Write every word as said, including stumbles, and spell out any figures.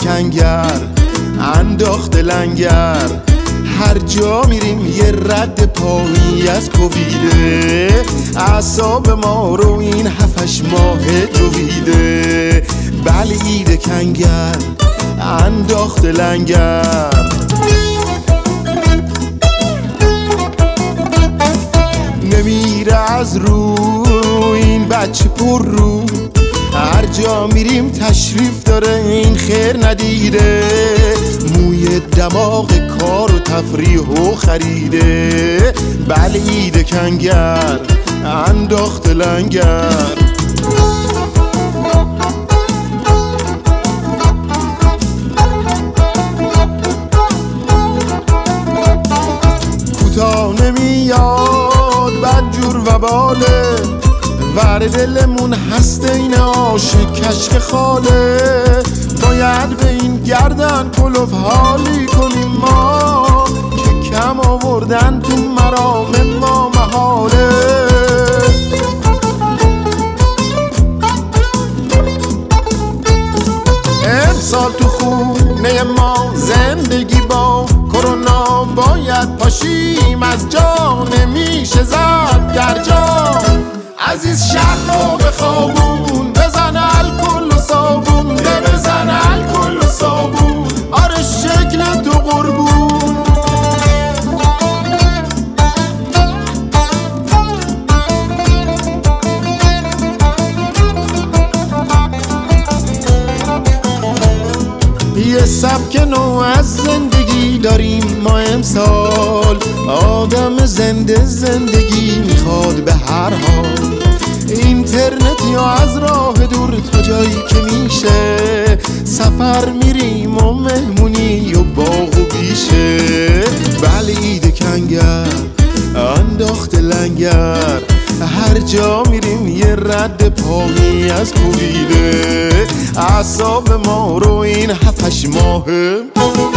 کنگر انداخته لنگر، هر جا میریم یه رد پایی از کوبیده، اعصاب ما رو این هفتش ماه جویده. بله عید کنگر انداخته لنگر. نمیره از رو این بچه پر رو، هر جا میریم تشریف داره این خیر ندیده، موی دماغ کار و تفریح و خریده. بله عید کنگر انداخته لنگر. کوتا نمیاد بدجور و باله، ور دلمون هست این عاشق کشک خاله، باید به این گردن کلوف حالی کنیم ما، که کم آوردن تو مرام ما محاله. امسال تو خونه ما زندگی با کرونا باید پاشیم از جا، نمیشه زد در جا. عزیز شهر رو به خوابون بزن الکل و صابون، بزن الکل و صابون، آره شکل تو قربون. یه سبک نو از زندگی داریم ما امسال، آدم زنده زندگی میخواد به هر حال، اینترنت یا از راه دور تا جایی که میشه، سفر میریم و مهمونی و باغ و بیشه. بله عید کنگر انداخته لنگر، هر جا میریم یه رد پایی از کوبیده، اعصاب ما رو این هفتش ماهه